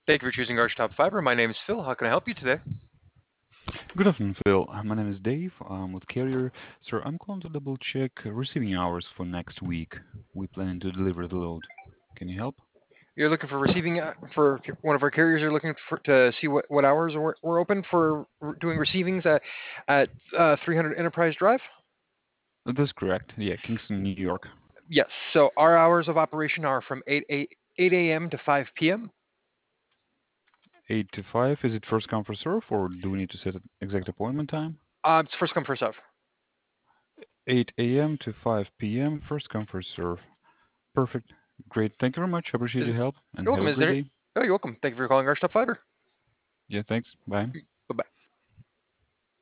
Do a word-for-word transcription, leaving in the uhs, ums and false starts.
Thank you for choosing Archtop Fiber. My name is Phil. How can I help you today? Good afternoon, Phil. Uh, My name is Dave. I'm with Carrier. Sir, I'm calling to double check receiving hours for next week. We plan to deliver the load. Can you help? You're looking for receiving uh, for one of our carriers. You're looking for, to see what, what hours we're, we're open for r- doing receivings at at uh, three hundred Enterprise Drive. That's correct. Yeah, Kingston, New York. Yes. So our hours of operation are from eight eight eight a m to five p m. eight to five. Is it first come, first serve, or do we need to set an exact appointment time? Uh, it's first come first serve. eight a m to five p m. First come, first serve. Perfect. Great. Thank you very much. I appreciate Is your help and You're have welcome. a Is great there? day. Oh, you're welcome. Thank you for calling Archtop Fiber. Yeah, thanks. Bye.